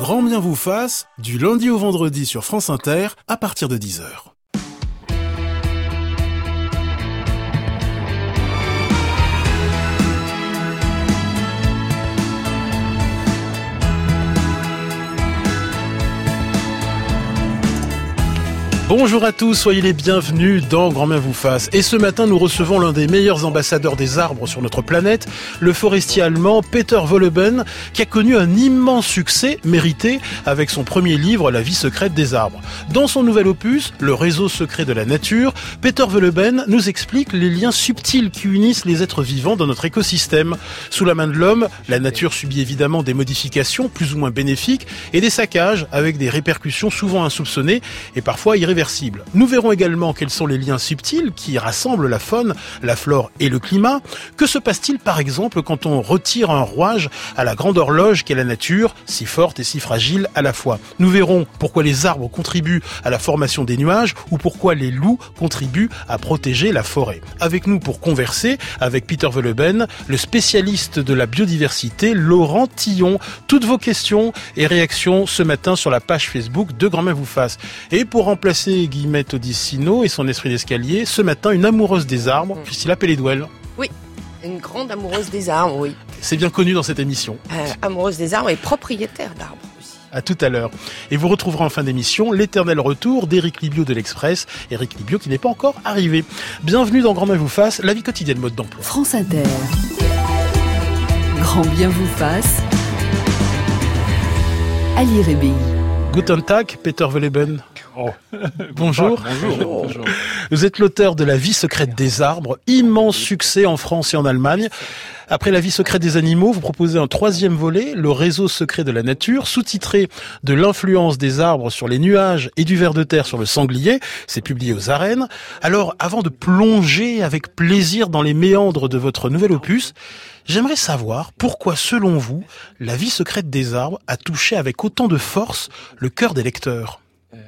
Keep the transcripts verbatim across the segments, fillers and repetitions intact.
Grand bien vous fasse, du lundi au vendredi sur France Inter, à partir de dix heures. Bonjour à tous, soyez les bienvenus dans Grand bien vous fasse. Et ce matin, nous recevons l'un des meilleurs ambassadeurs des arbres sur notre planète, le forestier allemand Peter Wolleben, qui a connu un immense succès mérité avec son premier livre, La vie secrète des arbres. Dans son nouvel opus, Le réseau secret de la nature, Peter Wolleben nous explique les liens subtils qui unissent les êtres vivants dans notre écosystème. Sous la main de l'homme, la nature subit évidemment des modifications plus ou moins bénéfiques et des saccages avec des répercussions souvent insoupçonnées et parfois irréversibles. Nous verrons également quels sont les liens subtils qui rassemblent la faune, la flore et le climat. Que se passe-t-il par exemple quand on retire un rouage à la grande horloge qu'est la nature, si forte et si fragile à la fois? Nous verrons pourquoi les arbres contribuent à la formation des nuages ou pourquoi les loups contribuent à protéger la forêt. Avec nous pour converser, avec Peter Wolleben, le spécialiste de la biodiversité, Laurent Tillon. Toutes vos questions et réactions ce matin sur la page Facebook de Grand bien vous fasse. Et pour remplacer Guillemette Odissino et son esprit d'escalier, ce matin, une amoureuse des arbres, Priscilla Pelledouel. Oui, une grande amoureuse des arbres, oui. C'est bien connu dans cette émission. Euh, amoureuse des arbres et propriétaire d'arbres aussi. À tout à l'heure. Et vous retrouverez en fin d'émission l'éternel retour d'Éric Libio de l'Express. Éric Libio qui n'est pas encore arrivé. Bienvenue dans Grand bien vous fasse, la vie quotidienne mode d'emploi. France Inter. Grand bien vous fasse. Ali Rébi. Guten Tag, Peter Wolleben. Oh. Bonjour. Bonjour. Bonjour. Vous êtes l'auteur de La vie secrète des arbres, immense succès en France et en Allemagne. Après La vie secrète des animaux, vous proposez un troisième volet, Le réseau secret de la nature, sous-titré De l'influence des arbres sur les nuages et du ver de terre sur le sanglier. C'est publié aux Arènes. Alors, avant de plonger avec plaisir dans les méandres de votre nouvel opus, j'aimerais savoir pourquoi, selon vous, La vie secrète des arbres a touché avec autant de force le cœur des lecteurs.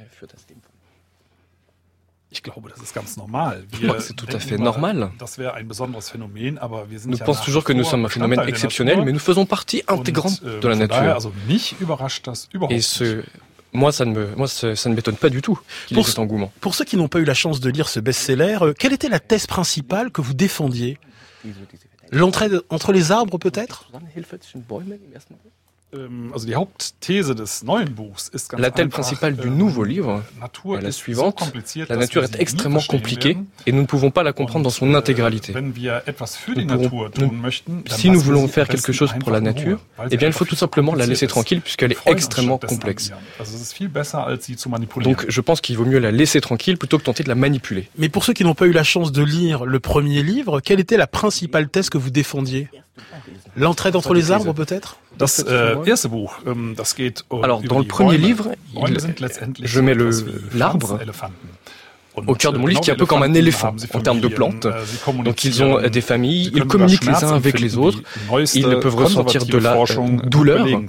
Ich glaube, das ist ganz normal. Je crois que c'est tout à fait normal. Nous pensons toujours que nous sommes un phénomène exceptionnel, mais nous faisons partie intégrante de la nature. Et ce, moi, ça ne me, moi, ça, ça ne m'étonne pas du tout qu'il y ait cet engouement. Pour ceux qui n'ont pas eu la chance de lire ce best-seller, euh, quelle était la thèse principale que vous défendiez? L'entraide entre les arbres, peut-être? La thèse principale du nouveau livre est la suivante. La nature est extrêmement compliquée et nous ne pouvons pas la comprendre dans son intégralité. Nous pourrons, nous, si nous voulons faire quelque chose pour la nature, eh bien il faut tout simplement la laisser tranquille puisqu'elle est extrêmement complexe. Donc je pense qu'il vaut mieux la laisser tranquille plutôt que tenter de la manipuler. Mais pour ceux qui n'ont pas eu la chance de lire le premier livre, quelle était la principale thèse que vous défendiez? L'entraide entre les arbres, peut-être? Das äh, erste Buch, ähm, das geht äh, Alors, dans le premier livre, il, je mets le, l'arbre au cœur de mon livre, qui est un peu comme un éléphant en termes de plantes. Donc, ils ont des familles, ils communiquent les uns avec les autres, ils peuvent ressentir de la douleur. Et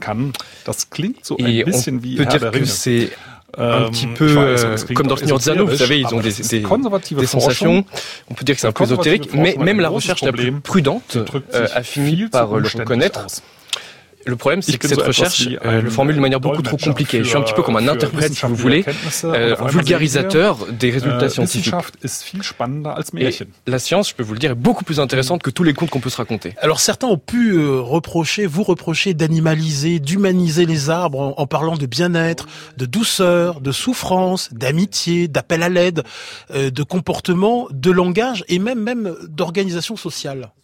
on peut dire que c'est un petit peu euh, comme dans le Seigneur des Anneaux, vous savez, ils ont des, des, des sensations, on peut dire que c'est un peu ésotérique, mais même la recherche la plus prudente euh, a fini par le reconnaître. Le problème, c'est que cette recherche euh, le formule de manière beaucoup trop compliquée. Je suis un petit peu comme un interprète, si vous voulez, euh, un vulgarisateur des résultats scientifiques. Et la science, je peux vous le dire, est beaucoup plus intéressante que tous les contes qu'on peut se raconter. Alors certains ont pu euh, reprocher, vous reprocher d'animaliser, d'humaniser les arbres en, en parlant de bien-être, de douceur, de souffrance, d'amitié, d'appel à l'aide, euh, de comportement, de langage et même, même d'organisation sociale.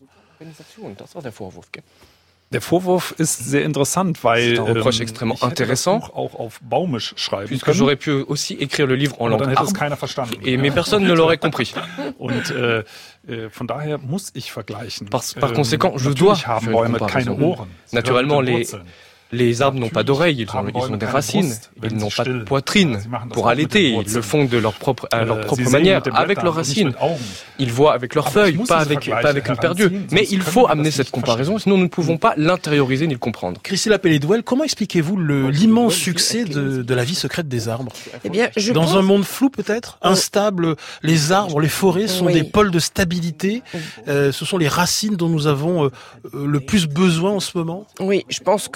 Der Vorwurf ist sehr interessant, weil c'est un reproche extrêmement intéressant, puisque j'aurais pu aussi écrire le livre en langue arbre, et mais personne ne l'aurait compris. Und, äh, von daher muss ich vergleichen. Par, par conséquent, je dois faire une comparaison. Naturellement, les Les arbres n'ont pas d'oreilles, ils ont, ils ont des racines, ils n'ont pas de poitrine pour allaiter, ils le font de leur propre, à leur propre manière, avec leurs racines. Ils voient avec leurs feuilles, pas avec, pas avec une paire d'yeux. Mais il faut amener cette comparaison, sinon nous ne pouvons pas l'intérioriser ni le comprendre. Priscilla Pelledouel, comment expliquez-vous le, l'immense succès de, de la vie secrète des arbres? Eh bien, je Dans pense... un monde flou peut-être, instable, les arbres, les forêts sont oui. des pôles de stabilité. Euh, ce sont les racines dont nous avons euh, le plus besoin en ce moment. Oui, je pense que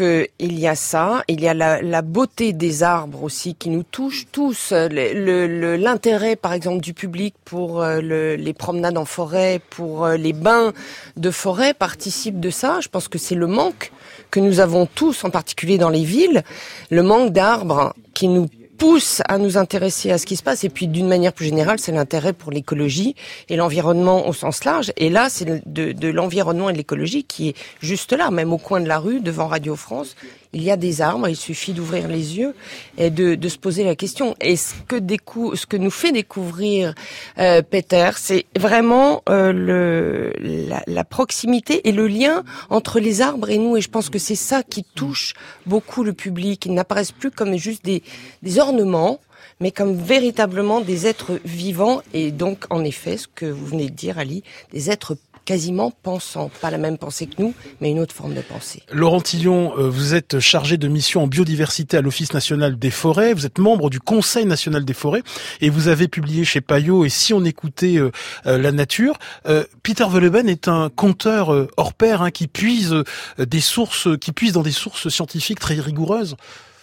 il y a ça, il y a la, la beauté des arbres aussi qui nous touche tous. Le, le, l'intérêt, par exemple, du public pour le, les promenades en forêt, pour les bains de forêt participe de ça. Je pense que c'est le manque que nous avons tous, en particulier dans les villes, le manque d'arbres qui nous pousse à nous intéresser à ce qui se passe. Et puis, d'une manière plus générale, c'est l'intérêt pour l'écologie et l'environnement au sens large. Et là, c'est de, de l'environnement et de l'écologie qui est juste là, même au coin de la rue, devant Radio France. Il y a des arbres, il suffit d'ouvrir les yeux et de, de se poser la question. Et ce que, décou- ce que nous fait découvrir euh, Peter, c'est vraiment euh, le, la, la proximité et le lien entre les arbres et nous. Et je pense que c'est ça qui touche beaucoup le public. Ils n'apparaissent plus comme juste des, des ornements, mais comme véritablement des êtres vivants. Et donc, en effet, ce que vous venez de dire, Ali, des êtres quasiment pensants. Pas la même pensée que nous, mais une autre forme de pensée. Laurent Tillon, vous êtes chargé de mission en biodiversité à l'Office national des forêts. Vous êtes membre du Conseil national des forêts et vous avez publié chez Payot « Et si on écoutait euh, euh, la nature ». Euh, Peter Wohlleben est un conteur euh, hors pair hein, qui puise euh, des sources, qui puise dans des sources scientifiques très rigoureuses.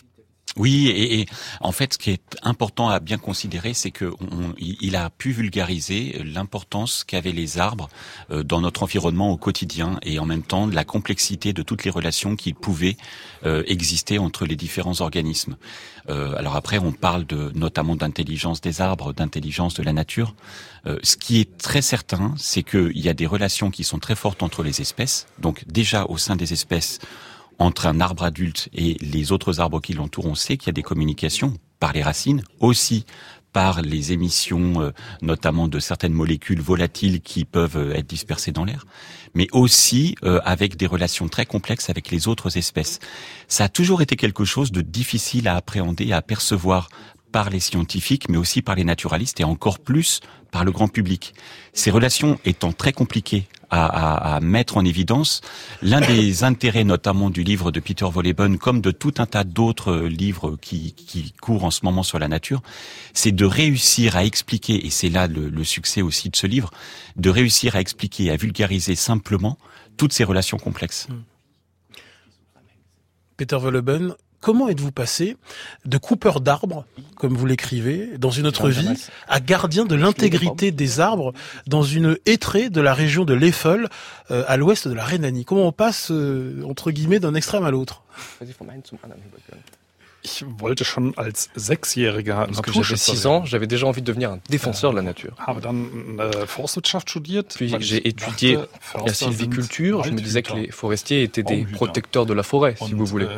Oui, et, et en fait, ce qui est important à bien considérer, c'est que on, il a pu vulgariser l'importance qu'avaient les arbres euh, dans notre environnement au quotidien, et en même temps la complexité de toutes les relations qui pouvaient euh, exister entre les différents organismes. Euh, alors après, on parle de notamment d'intelligence des arbres, d'intelligence de la nature. Euh, ce qui est très certain, c'est qu'il y a des relations qui sont très fortes entre les espèces. Donc déjà au sein des espèces, entre un arbre adulte et les autres arbres qui l'entourent, on sait qu'il y a des communications par les racines, aussi par les émissions, euh, notamment de certaines molécules volatiles qui peuvent euh, être dispersées dans l'air, mais aussi euh, avec des relations très complexes avec les autres espèces. Ça a toujours été quelque chose de difficile à appréhender, à percevoir par les scientifiques, mais aussi par les naturalistes et encore plus par le grand public. Ces relations étant très compliquées à, à, à mettre en évidence, l'un des intérêts notamment du livre de Peter Wohlleben, comme de tout un tas d'autres livres qui, qui courent en ce moment sur la nature, c'est de réussir à expliquer, et c'est là le, le succès aussi de ce livre, de réussir à expliquer, à vulgariser simplement toutes ces relations complexes. Peter Wohlleben, comment êtes-vous passé de coupeur d'arbres, comme vous l'écrivez, dans une autre vie, à gardien de l'intégrité des arbres dans une hêtraie de la région de l'Eifel, euh, à l'ouest de la Rhénanie? Comment on passe, euh, entre guillemets, d'un extrême à l'autre? Ich wollte schon als Sechsjähriger Lorsque j'avais six ans, j'avais déjà envie de devenir un défenseur de la nature. Puis j'ai étudié la sylviculture. Je me disais que les forestiers étaient des protecteurs de la forêt, si vous voulez.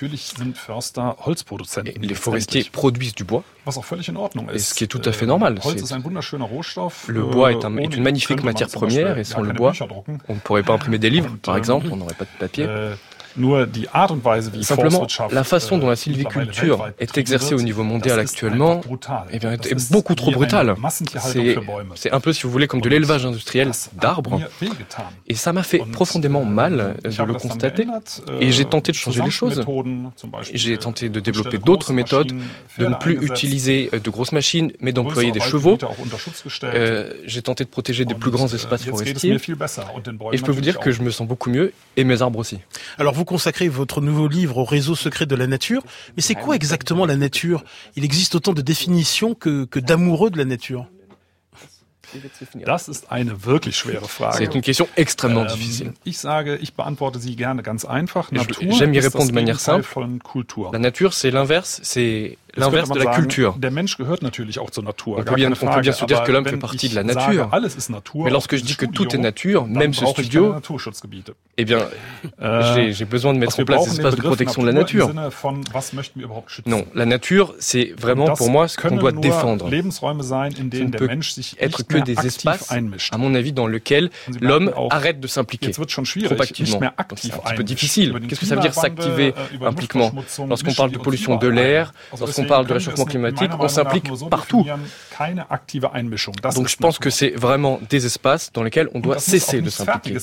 Et les forestiers produisent du bois, et ce qui est tout à fait normal. C'est... Le bois est, un, est une magnifique matière première, et sans le bois, on ne pourrait pas imprimer des livres, par exemple, on n'aurait pas de papier. Simplement, la façon dont la sylviculture est exercée au niveau mondial actuellement eh bien, est beaucoup trop brutale. C'est, c'est un peu, si vous voulez, comme de l'élevage industriel d'arbres. Et ça m'a fait profondément mal de le constater. Et j'ai tenté de changer les choses. J'ai tenté de développer d'autres méthodes, de ne plus utiliser de grosses machines, mais d'employer des chevaux. Euh, j'ai tenté de protéger des plus grands espaces forestiers. Et je peux vous dire que je me sens beaucoup mieux, et mes arbres aussi. Alors vous consacrez votre nouveau livre au réseau secret de la nature, mais c'est quoi exactement la nature? Il existe autant de définitions que, que d'amoureux de la nature. Das ist eine wirklich schwere Frage. C'est une question extrêmement ähm, difficile. Ich sage, ich beantworte sie gerne ganz einfach. Natur J'aime y répondre de manière simple. Von Kultur. La nature, c'est l'inverse, c'est l'inverse de la culture. Der Mensch gehört natürlich auch zur Natur. On peut bien, on peut bien se dire que l'homme fait partie de la nature. Mais lorsque je dis que tout est nature, même ce studio, eh bien, j'ai, j'ai besoin de mettre en place des espaces de protection de la nature. Non, la nature, c'est vraiment pour moi ce qu'on doit défendre. Ce ne peut être que des espaces, à mon avis, dans lesquels l'homme arrête de s'impliquer trop activement. Donc c'est un petit peu difficile. Qu'est-ce que ça veut dire s'activer impliquement? Lorsqu'on parle de pollution de l'air, lorsqu'on parle de réchauffement climatique, on s'implique partout. Donc je pense que c'est vraiment des espaces dans lesquels on doit cesser de s'impliquer.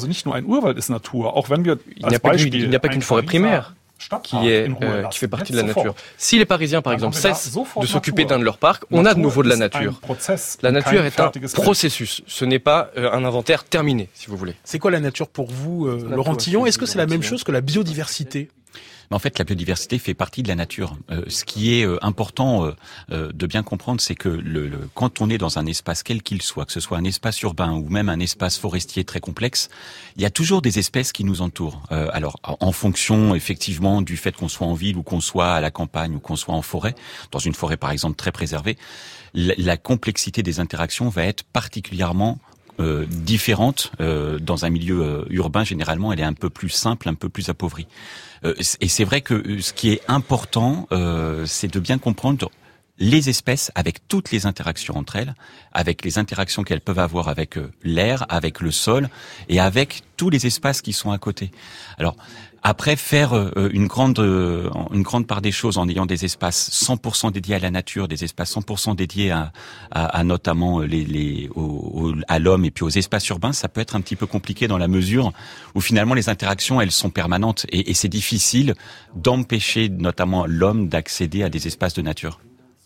Il n'y a pas, il n'y a pas qu'une forêt primaire qui, est, euh, qui fait partie de la nature. Si les Parisiens, par exemple, cessent de s'occuper d'un de leurs parcs, on a de nouveau de la nature. La nature est un processus, ce n'est pas euh, un inventaire terminé, si vous voulez. C'est quoi la nature pour vous, euh, Laurent Tillon? Est-ce que c'est la même chose que la biodiversité? En fait, la biodiversité fait partie de la nature. Euh, ce qui est euh, important euh, euh, de bien comprendre, c'est que le, le, quand on est dans un espace quel qu'il soit, que ce soit un espace urbain ou même un espace forestier très complexe, il y a toujours des espèces qui nous entourent. Euh, alors, en fonction effectivement du fait qu'on soit en ville ou qu'on soit à la campagne ou qu'on soit en forêt, dans une forêt par exemple très préservée, la, la complexité des interactions va être particulièrement Euh, différente euh, dans un milieu euh, urbain. Généralement, elle est un peu plus simple, un peu plus appauvrie. Euh, et c'est vrai que euh, ce qui est important, euh, c'est de bien comprendre les espèces avec toutes les interactions entre elles, avec les interactions qu'elles peuvent avoir avec euh, l'air, avec le sol et avec tous les espaces qui sont à côté. Alors, après, faire euh, une grande euh, une grande part des choses en ayant des espaces cent pour cent dédiés à la nature, des espaces cent pour cent dédiés à, à, à notamment les, les au, au, à l'homme et puis aux espaces urbains, ça peut être un petit peu compliqué dans la mesure où finalement les interactions elles sont permanentes et, et c'est difficile d'empêcher notamment l'homme d'accéder à des espaces de nature.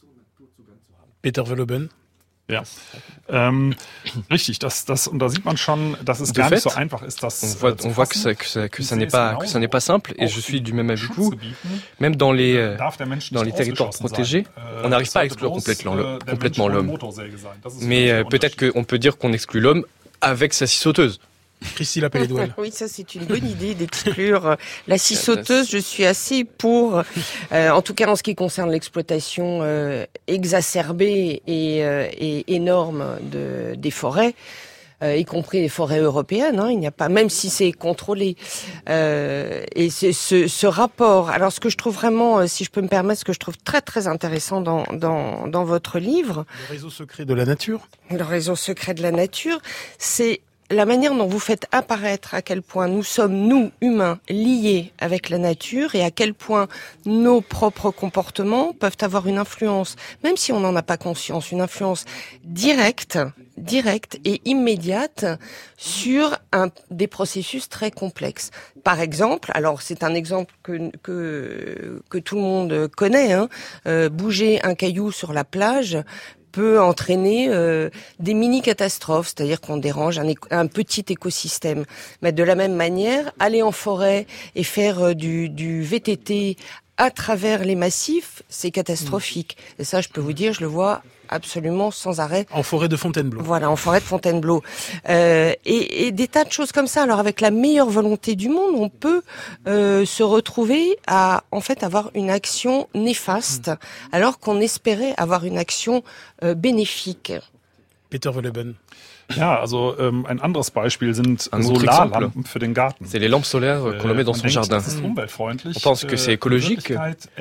Peter Voloben. Ja, ähm, richtig. Das, das, und da sieht man schon, dass es gar nicht so einfach ist, das on voit, on voit que ça, que ça, que ça n'est pas, que ça n'est pas simple. Et je suis du même avis que vous. Même dans les, dans les territoires protégés, on n'arrive pas à exclure complètement, complètement l'homme. Mais euh, peut-être qu'on peut dire qu'on exclut l'homme avec sa scie sauteuse. Priscilla Pelledouel. Oui, ça c'est une bonne idée d'exclure la scie sauteuse. Je suis assez pour, euh, en tout cas en ce qui concerne l'exploitation euh, exacerbée et, euh, et énorme de, des forêts. Euh, y compris les forêts européennes, hein, il n'y a pas, même si c'est contrôlé. Euh, et c'est ce, ce rapport. Alors, ce que je trouve vraiment, si je peux me permettre, ce que je trouve très très intéressant dans dans, dans votre livre, le réseau secret de la nature. Le réseau secret de la nature, c'est la manière dont vous faites apparaître à quel point nous sommes, nous, humains, liés avec la nature et à quel point nos propres comportements peuvent avoir une influence, même si on n'en a pas conscience, une influence directe, directe et immédiate sur un, des processus très complexes. Par exemple, alors c'est un exemple que, que, que tout le monde connaît, hein, euh, bouger un caillou sur la plage peut entraîner euh, des mini-catastrophes, c'est-à-dire qu'on dérange un, éco- un petit écosystème. Mais de la même manière, aller en forêt et faire euh, du, du V T T à travers les massifs, c'est catastrophique. Et ça, je peux vous dire, je le vois absolument sans arrêt. En forêt de Fontainebleau. Voilà, en forêt de Fontainebleau. Euh, et, et des tas de choses comme ça. Alors, avec la meilleure volonté du monde, on peut euh, se retrouver à, en fait, avoir une action néfaste, alors qu'on espérait avoir une action euh, bénéfique. Peter Voloben. Ja, also ähm, ein anderes Beispiel sind Solarlampen für den Garten. C'est les lampes solaires qu'on met dans son jardin. On pense que c'est écologique,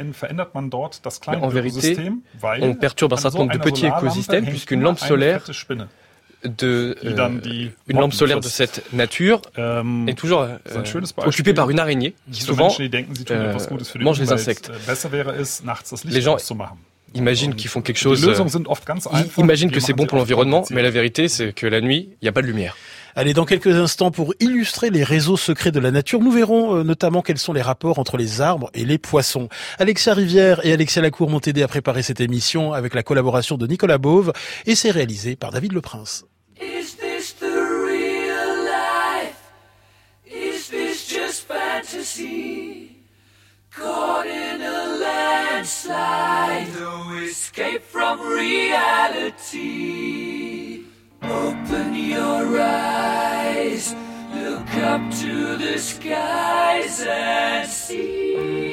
mais en vérité, on perturbe un certain nombre de petits écosystèmes puisqu'une lampe solaire de euh, une lampe solaire de cette nature est toujours euh, occupée par une araignée qui souvent euh, mange les insectes. Les gens imaginent qu'ils font quelque chose, euh, ils imaginent que c'est bon pour l'environnement, mais la vérité c'est que la nuit, il n'y a pas de lumière. Allez, dans quelques instants, pour illustrer les réseaux secrets de la nature, nous verrons euh, notamment quels sont les rapports entre les arbres et les poissons. Alexia Rivière et Alexia Lacour m'ont aidé à préparer cette émission avec la collaboration de Nicolas Beauve et c'est réalisé par David Leprince. Is this the real life? Is this just fantasy? Caught in a landslide, no escape from reality. Open your eyes, look up to the skies and see.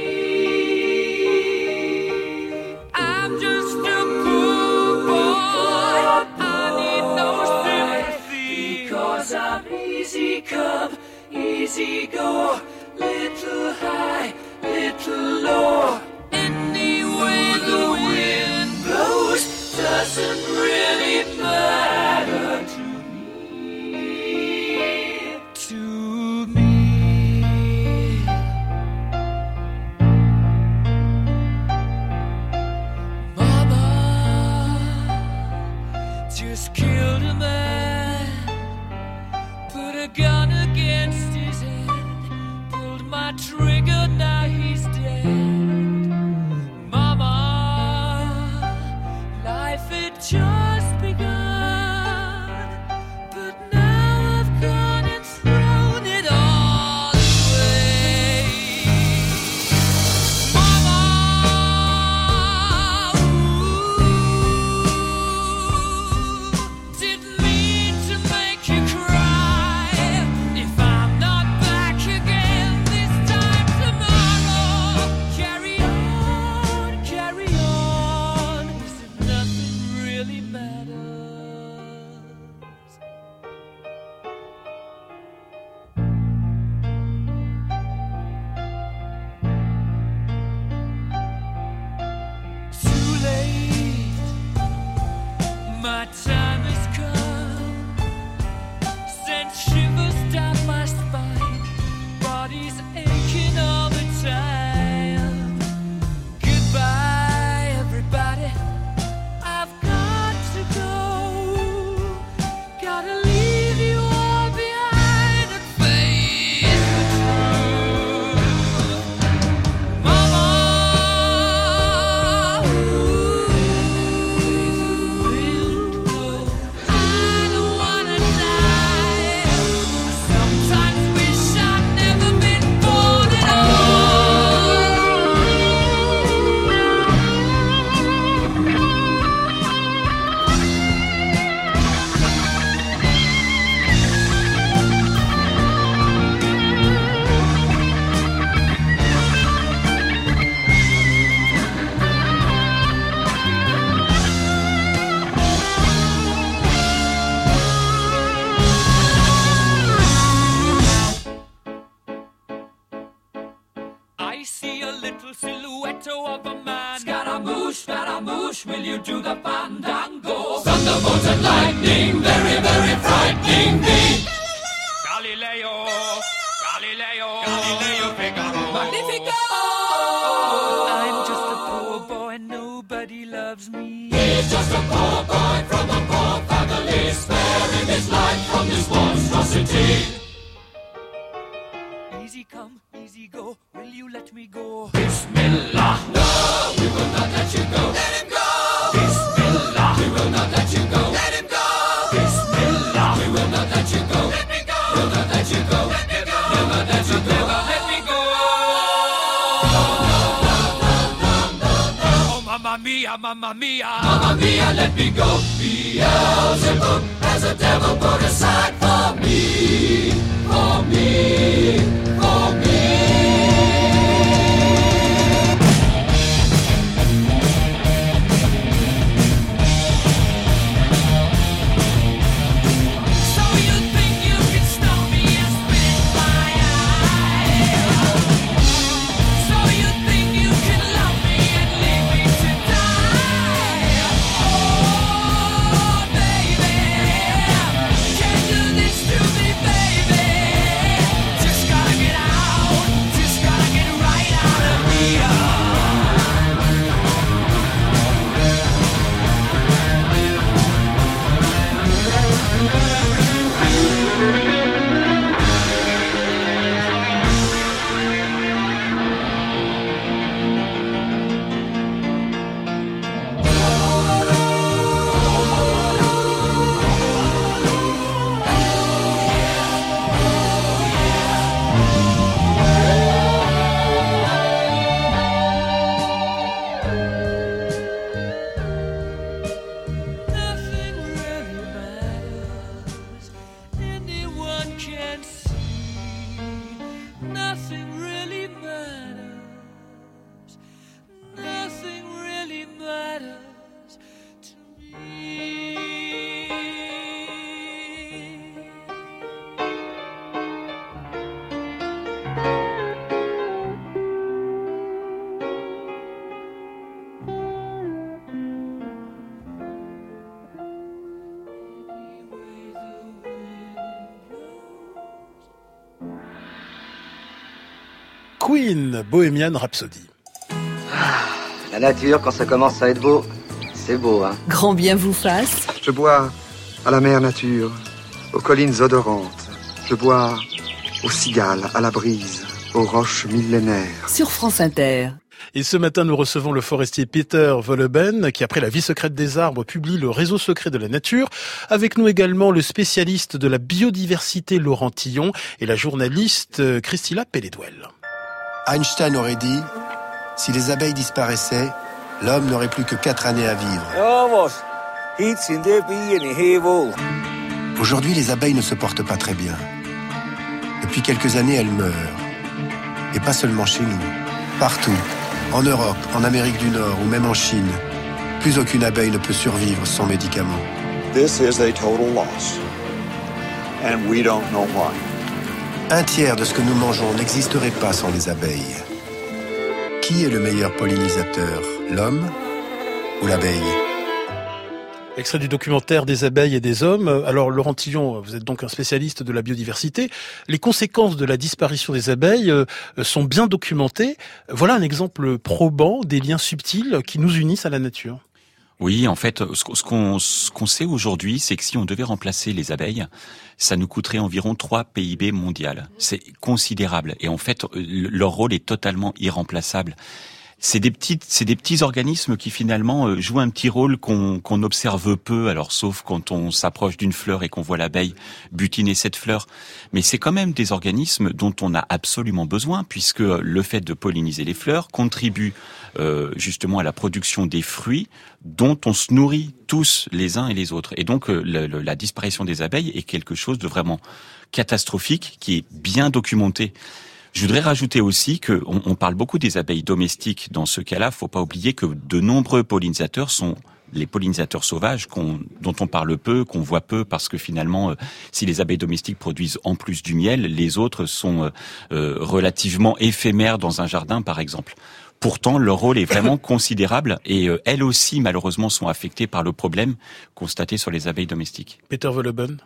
I'm just a poor boy, I need no sympathy, because I'm easy come, easy go, little high, little low. Any way the wind blows doesn't really matter to me, to me. Mamma mia, mamma mia, let me go. Beelzebub has a devil put aside for me, for me, for me. So you think you can stop me and spit in my eye? So you think you can love me and leave me to die? Oh, baby, can't do this to me, baby. Just gotta get out, just gotta get right out of here. Nothing really matters. Anyone can see. Nothing really matters. Nothing really matters to me. Queen, Bohemian Rhapsody. La nature, quand ça commence à être beau, c'est beau, hein. Grand bien vous fasse. Je bois à la mer nature, aux collines odorantes. Je bois aux cigales, à la brise, aux roches millénaires. Sur France Inter. Et ce matin, nous recevons le forestier Peter Wolleben, qui, après La vie secrète des arbres, publie Le réseau secret de la nature. Avec nous également le spécialiste de la biodiversité Laurent Tillon et la journaliste Christila Pelledwell. Einstein aurait dit « Si les abeilles disparaissaient, l'homme n'aurait plus que quatre années à vivre. » Aujourd'hui, les abeilles ne se portent pas très bien. Depuis quelques années, elles meurent. Et pas seulement chez nous. Partout, en Europe, en Amérique du Nord ou même en Chine, plus aucune abeille ne peut survivre sans médicaments. This is a total loss. And we don't know why. Un tiers de ce que nous mangeons n'existerait pas sans les abeilles. Qui est le meilleur pollinisateur, l'homme ou l'abeille ? Extrait du documentaire Des abeilles et des hommes. Alors Laurent Tillon, vous êtes donc un spécialiste de la biodiversité. Les conséquences de la disparition des abeilles sont bien documentées. Voilà un exemple probant des liens subtils qui nous unissent à la nature. Oui, en fait, ce qu'on, ce qu'on sait aujourd'hui, c'est que si on devait remplacer les abeilles, ça nous coûterait environ trois P I B mondial. C'est considérable. Et en fait, leur rôle est totalement irremplaçable. C'est des petites, c'est des petits organismes qui finalement euh, jouent un petit rôle qu'on qu'on observe peu, alors sauf quand on s'approche d'une fleur et qu'on voit l'abeille butiner cette fleur. Mais c'est quand même des organismes dont on a absolument besoin, puisque le fait de polliniser les fleurs contribue euh, justement à la production des fruits dont on se nourrit tous les uns et les autres. Et donc euh, le, le, la disparition des abeilles est quelque chose de vraiment catastrophique, qui est bien documenté. Je voudrais rajouter aussi que on, on parle beaucoup des abeilles domestiques. Dans ce cas-là, faut pas oublier que de nombreux pollinisateurs sont les pollinisateurs sauvages qu'on, dont on parle peu, qu'on voit peu, parce que finalement, euh, si les abeilles domestiques produisent en plus du miel, les autres sont euh, euh, relativement éphémères dans un jardin, par exemple. Pourtant, leur rôle est vraiment considérable et euh, elles aussi, malheureusement, sont affectées par le problème constaté sur les abeilles domestiques. Peter Wolleben.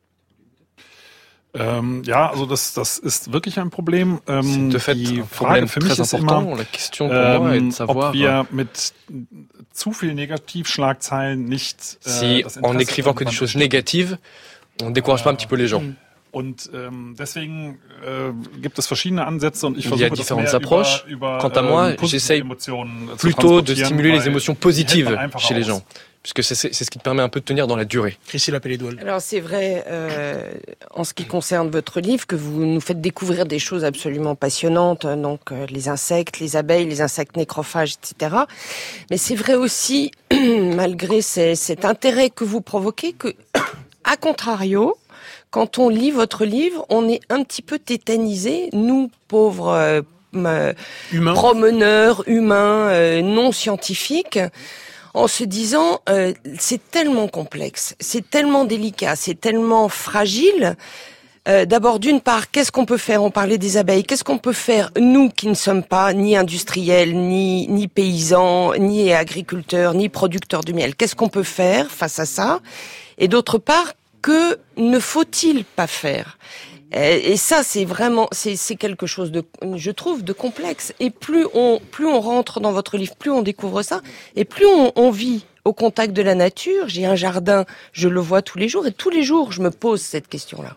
Ähm, ja, also das, das ist wirklich ein Problem. Ähm, de fait, die Frage für mich ist immer, la question pour moi est de savoir, ob wir mit zu viel Negativschlagzeilen nicht äh, si das en écrivant que des choses négatives, on décourage pas un petit peu les gens. Und ähm, deswegen äh, gibt es verschiedene Ansätze und ich Il y a versuche das différentes mehr approches. über, über Quant à moi, ähm, j'essaye Emotionen zu plutôt de transportieren, stimuler les weil émotions die hält positives man einfach chez les aus. gens, puisque c'est, c'est ce qui te permet un peu de tenir dans la durée. Priscilla Pellidolle. Alors c'est vrai, euh, en ce qui concerne votre livre, que vous nous faites découvrir des choses absolument passionnantes, donc euh, les insectes, les abeilles, les insectes nécrophages, et cetera. Mais c'est vrai aussi, malgré ces, cet intérêt que vous provoquez, que, à contrario, quand on lit votre livre, on est un petit peu tétanisé, nous, pauvres euh, euh, Humain. promeneurs, humains, euh, non scientifiques, en se disant euh, c'est tellement complexe, c'est tellement délicat, c'est tellement fragile. Euh, d'abord, d'une part, qu'est-ce qu'on peut faire? On parlait des abeilles. Qu'est-ce qu'on peut faire, nous qui ne sommes pas ni industriels, ni ni paysans, ni agriculteurs, ni producteurs de miel? Qu'est-ce qu'on peut faire face à ça? Et d'autre part, que ne faut-il pas faire? Et ça, c'est vraiment, c'est, c'est quelque chose de, je trouve, de complexe. Et plus on, plus on rentre dans votre livre, plus on découvre ça, et plus on, on vit au contact de la nature. J'ai un jardin, je le vois tous les jours, et tous les jours, je me pose cette question-là.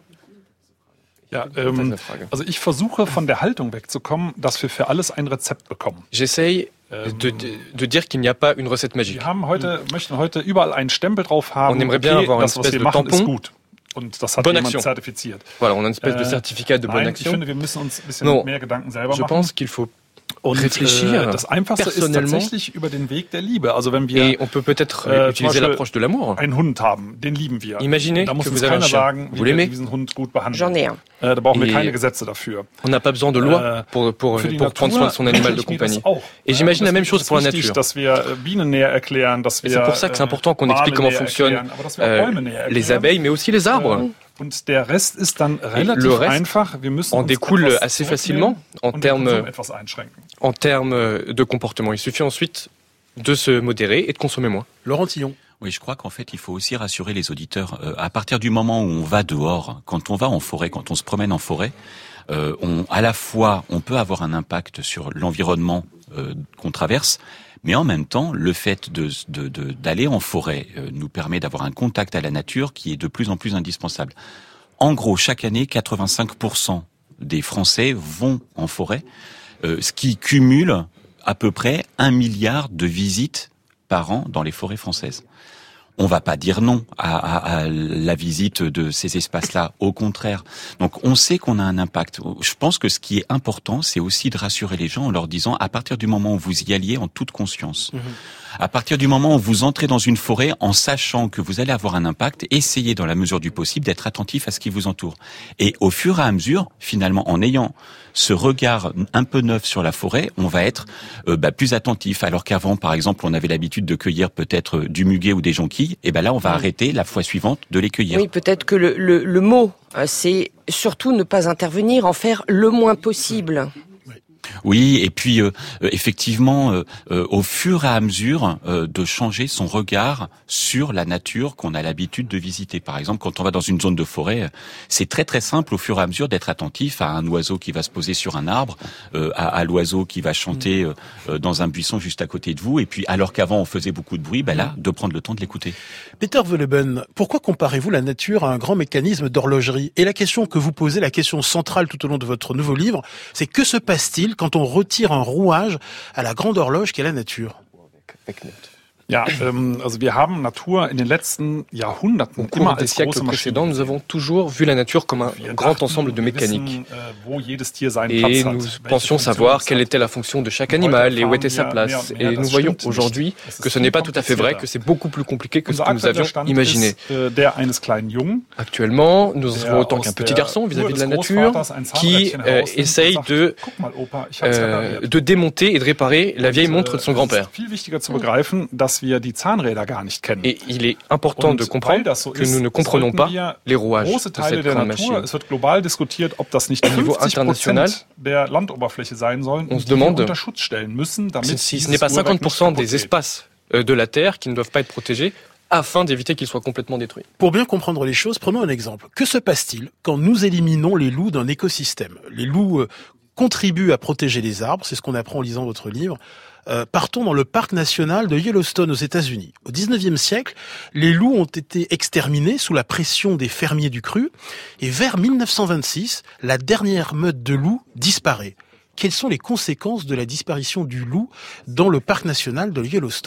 Ja, ähm, also ich versuche von der Haltung wegzukommen, dass wir für alles ein Rezept bekommen. J'essaye de, de, de dire qu'il n'y a pas une recette magique. Wir haben heute, möchten heute überall einen Stempel drauf haben. On aimerait bien okay, avoir das, une was espèce wir de machen, tampon. ist gut. Und das hat Bonne jemand action. zertifiziert. Voilà, on a une espèce de Äh, certificat de bonne nein, action. ich finde, wir müssen uns ein bisschen Non, mehr Gedanken selber je machen. pense qu'il faut Und réfléchir äh, das Einfachste ist personnellement. tatsächlich über den Weg der Liebe. Also wenn wir Et on peut peut-être äh, utiliser l'approche de l'amour. einen Hund haben, den lieben wir. Imaginez da muss que uns vous avez un keiner chien. sagen, Vous wie wir l'aimez? diesen Hund gut behandeln. J'en ai un. Äh, da brauchen wir Et keine Gesetze dafür. On n'a pas besoin de loi Äh, pour, pour, für die pour prendre soin de son Natur animal de wünsche ich mir das compagnie. auch. Et j'imagine la même chose pour la Es ist wichtig, nature. dass wir äh, Bienen näher erklären, dass Et wir c'est pour ça que c'est important qu'on explique comment fonctionnent euh, les abeilles, mais aussi les arbres. Und der Rest ist dann Et relativ le reste einfach. Wir müssen en uns découle etwas assez zurücknehmen facilement en und den termes Konsum etwas einschränken. en termes de comportement. Il suffit ensuite de se modérer et de consommer moins. Laurent Tillon. Oui, je crois qu'en fait, il faut aussi rassurer les auditeurs. Euh, à partir du moment où on va dehors, quand on va en forêt, quand on se promène en forêt, euh, on, à la fois, on peut avoir un impact sur l'environnement euh, qu'on traverse, mais en même temps, le fait de, de, de, d'aller en forêt euh, nous permet d'avoir un contact à la nature qui est de plus en plus indispensable. En gros, chaque année, quatre-vingt-cinq pour cent des Français vont en forêt, euh, ce qui cumule à peu près un milliard de visites par an dans les forêts françaises. On va pas dire non à, à, à la visite de ces espaces-là, au contraire. Donc on sait qu'on a un impact. Je pense que ce qui est important, c'est aussi de rassurer les gens en leur disant, à partir du moment où vous y alliez en toute conscience, mmh. à partir du moment où vous entrez dans une forêt en sachant que vous allez avoir un impact, essayez dans la mesure du possible d'être attentif à ce qui vous entoure. Et au fur et à mesure, finalement, en ayant ce regard un peu neuf sur la forêt, on va être euh, bah, plus attentif. Alors qu'avant, par exemple, on avait l'habitude de cueillir peut-être du muguet ou des jonquilles, et ben là, on va arrêter la fois suivante de les cueillir. Oui, peut-être que le, le, le mot, c'est surtout ne pas intervenir, en faire le moins possible. Oui, et puis euh, effectivement, euh, euh, au fur et à mesure euh, de changer son regard sur la nature qu'on a l'habitude de visiter. Par exemple, quand on va dans une zone de forêt, c'est très très simple au fur et à mesure d'être attentif à un oiseau qui va se poser sur un arbre, euh, à, à l'oiseau qui va chanter euh, dans un buisson juste à côté de vous, et puis alors qu'avant on faisait beaucoup de bruit, ben là, de prendre le temps de l'écouter. Peter Wolleben, pourquoi comparez-vous la nature à un grand mécanisme d'horlogerie ? Et la question que vous posez, la question centrale tout au long de votre nouveau livre, c'est que se passe-t-il quand on retire un rouage à la grande horloge qu'est la nature ? Ja, ähm, also wir haben Natur in den letzten Jahrhunderten Au cours des siècles précédents, nous avons toujours vu la nature comme un grand ensemble de mécanique. Et nous pensions savoir quelle était la fonction de chaque animal et où était sa place. Et nous voyons aujourd'hui que ce n'est pas tout à fait vrai, que c'est beaucoup plus compliqué que ce que nous avions imaginé. Actuellement, nous avons autant qu'un petit garçon vis-à-vis de la nature qui euh, essaye de, euh, de démonter et de réparer la vieille montre de son grand-père. Et il est important de comprendre que nous ne comprenons pas les rouages de cette grande machine. Au niveau international, on se demande si ce n'est pas cinquante pour cent des espaces de la Terre qui ne doivent pas être protégés afin d'éviter qu'ils soient complètement détruits. Pour bien comprendre les choses, prenons un exemple. Que se passe-t-il quand nous éliminons les loups d'un écosystème ? Les loups contribuent à protéger les arbres, c'est ce qu'on apprend en lisant votre livre. Euh, partons dans le parc national de Yellowstone aux États-Unis. Au dix-neuvième siècle, les loups ont été exterminés sous la pression des fermiers du cru, et vers mille neuf cent vingt-six, la dernière meute de loups disparaît. Quelles sont les conséquences de la disparition du loup dans le parc national de Yellowstone ?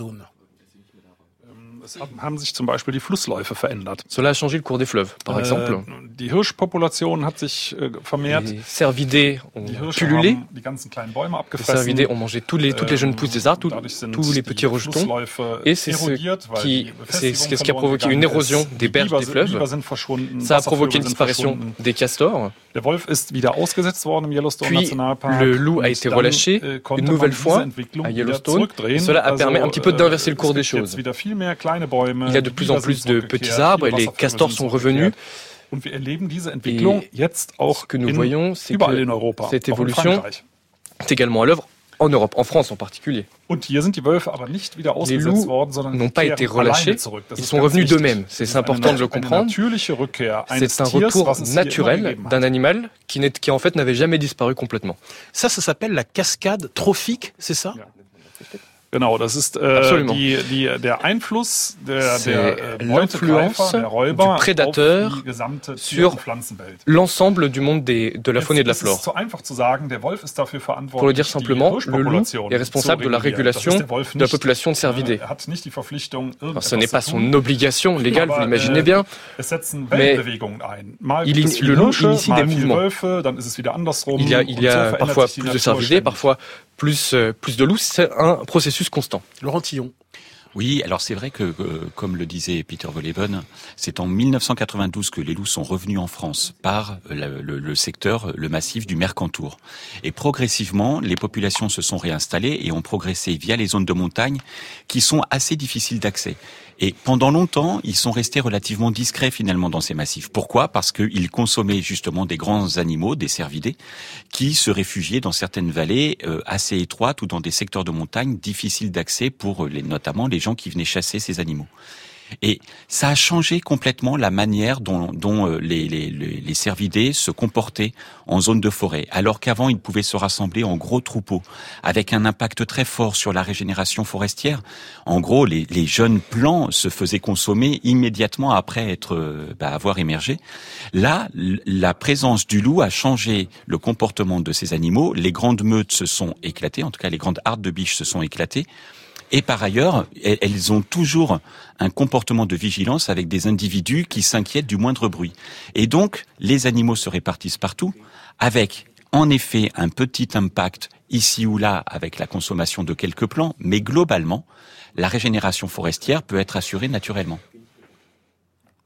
haben sich zum Beispiel die Flussläufe verändert. Cela a changé le cours des fleuves, par exemple. Die Hirschpopulation hat sich vermehrt. Les cervidés ont pullulé. Die ganzen kleinen Bäume Les abgefressen. cervidés ont mangé tous les, toutes les jeunes pousses des arbres, tous, tous les petits rejetons. Et c'est ce qui, c'est ce qui a provoqué une érosion des berges des fleuves. Ça a provoqué une disparition des castors. Der Wolf ist wieder ausgesetzt worden im Yellowstone Puis Nationalpark. le loup a été relâché une nouvelle fois à Yellowstone. Cela a permis un petit peu d'inverser le cours des choses. Il y a de plus en plus de petits arbres et les castors sont revenus. Et ce que nous voyons, c'est que cette évolution est également à l'œuvre en Europe, en France en particulier. Les loups n'ont pas été relâchés, ils sont revenus d'eux-mêmes. C'est important de le comprendre. C'est un retour naturel d'un animal qui, n'est, qui en fait n'avait jamais disparu complètement. Ça, ça s'appelle la cascade trophique, c'est ça ? Genau, das ist äh, die, die, der Einfluss der, der l'influence du prédateur sur l'ensemble du monde des, de la faune et de la flore. Pour le dire simplement, le loup est responsable de la régulation de la population de cervidés. Alors, ce n'est pas son obligation légale, vous l'imaginez bien, mais il, le loup initie des mouvements. Il y a, il y a parfois plus de cervidés, parfois plus, plus de loups, c'est un processus constant. Laurent Tillon. Oui, alors c'est vrai que, euh, comme le disait Peter Wolleben, c'est en mille neuf cent quatre-vingt-douze que les loups sont revenus en France par le, le, le secteur, le massif du Mercantour. Et progressivement, les populations se sont réinstallées et ont progressé via les zones de montagne qui sont assez difficiles d'accès. Et pendant longtemps, ils sont restés relativement discrets finalement dans ces massifs. Pourquoi ? Parce qu'ils consommaient justement des grands animaux, des cervidés, qui se réfugiaient dans certaines vallées euh, assez étroites ou dans des secteurs de montagne difficiles d'accès pour les, notamment les gens qui venaient chasser ces animaux. Et ça a changé complètement la manière dont, dont les, les, les cervidés se comportaient en zone de forêt. Alors qu'avant, ils pouvaient se rassembler en gros troupeaux, avec un impact très fort sur la régénération forestière. En gros, les, les jeunes plants se faisaient consommer immédiatement après être, bah, avoir émergé. Là, la présence du loup a changé le comportement de ces animaux. Les grandes meutes se sont éclatées, en tout cas les grandes hardes de biches se sont éclatées. Et par ailleurs, elles ont toujours un comportement de vigilance avec des individus qui s'inquiètent du moindre bruit. Et donc, les animaux se répartissent partout, avec en effet un petit impact ici ou là avec la consommation de quelques plants, mais globalement, la régénération forestière peut être assurée naturellement.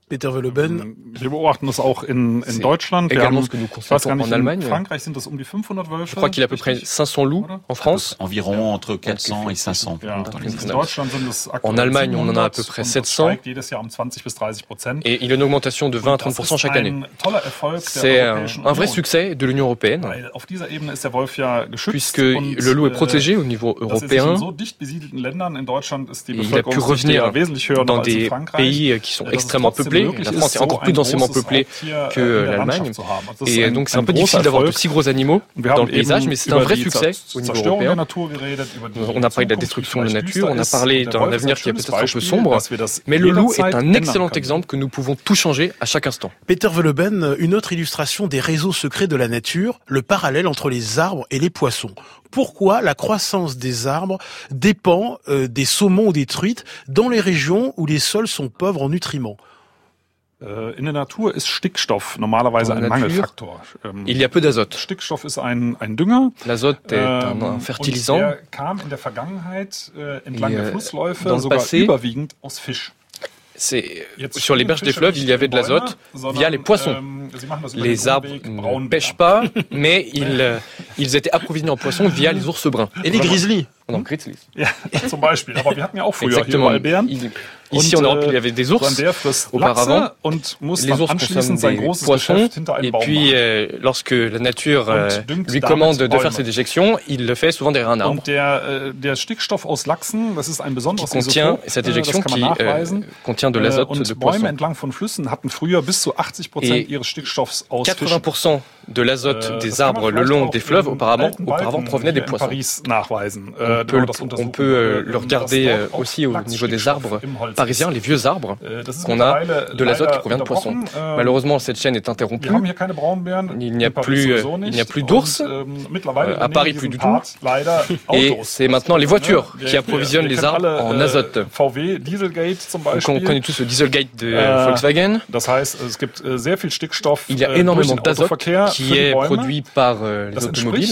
Peter Wolleben. Wir beobachten das auch in, in Deutschland. Wir Également haben, ce que nous ich weiß gar constatons nicht, en Allemagne. in Frankreich sind das um die fünfhundert Wölfe. Je crois qu'il y a à peu près cinq cents loups en France. Environ entre quatre cents et cinq cents. Ja, dans in Deutschland sind es en Allemagne, on en a à peu près sept cents. Jedes Jahr um zwanzig bis dreißig Prozent. Et il y a une augmentation de vingt à trente pour cent chaque année. C'est un, un vrai succès de l'Union européenne. Auf dieser Ebene ist der Wolf ja geschützt. Puisque le loup est protégé au niveau européen. Et il a pu revenir dans des pays qui sont extrêmement peuplés. La France est encore plus densément peuplée que l'Allemagne. Et donc c'est un peu difficile d'avoir de si gros animaux dans le paysage, mais c'est un vrai succès au niveau européen. On a parlé de la destruction de la nature, on a parlé d'un avenir qui est peut-être un peu sombre, mais le loup est un excellent exemple que nous pouvons tout changer à chaque instant. Peter Wolleben, une autre illustration des réseaux secrets de la nature, le parallèle entre les arbres et les poissons. Pourquoi la croissance des arbres dépend euh, des saumons ou des truites dans les régions où les sols sont pauvres en nutriments? In der Natur ist Stickstoff normalerweise ein Mangelfaktor. Il y a peu d'azote. Stickstoff ist ein, ein Dünger. L'azote est un, un fertilisant. Und der kam in der Vergangenheit äh, entlang der Flussläufe sogar passé, überwiegend aus Fisch. C'est, sur les berges des fleuves, il y avait de l'azote via les poissons. Les arbres ne pêchent pas, mais ils, ils étaient approvisionnés en poissons via les ours bruns. Et les grizzlies. Non, grizzlies. Ja, zum Beispiel. Aber wir hatten ja auch früher Exactement. hier Bären. Ici en Europe, il y avait des ours auparavant. Les ours consomment des poissons. Et puis, euh, lorsque la nature euh, lui commande de faire ses déjections, il le fait souvent derrière un arbre. Qui contient cette éjection qui euh, contient de l'azote de poisson. Et quatre-vingts pour cent de l'azote des arbres le long des fleuves auparavant, auparavant provenait des poissons. On peut, on peut euh, le regarder euh, aussi au niveau des arbres parisiens, les vieux arbres, qu'on a de l'azote qui provient de poissons. Malheureusement, cette chaîne est interrompue. Il n'y a plus, euh, il n'y a plus d'ours. Euh, à Paris, plus du tout. Et c'est maintenant les voitures qui approvisionnent les arbres en azote. On connaît tous le Dieselgate de euh, Volkswagen. Il y a énormément d'azote qui est produit par euh, les automobiles.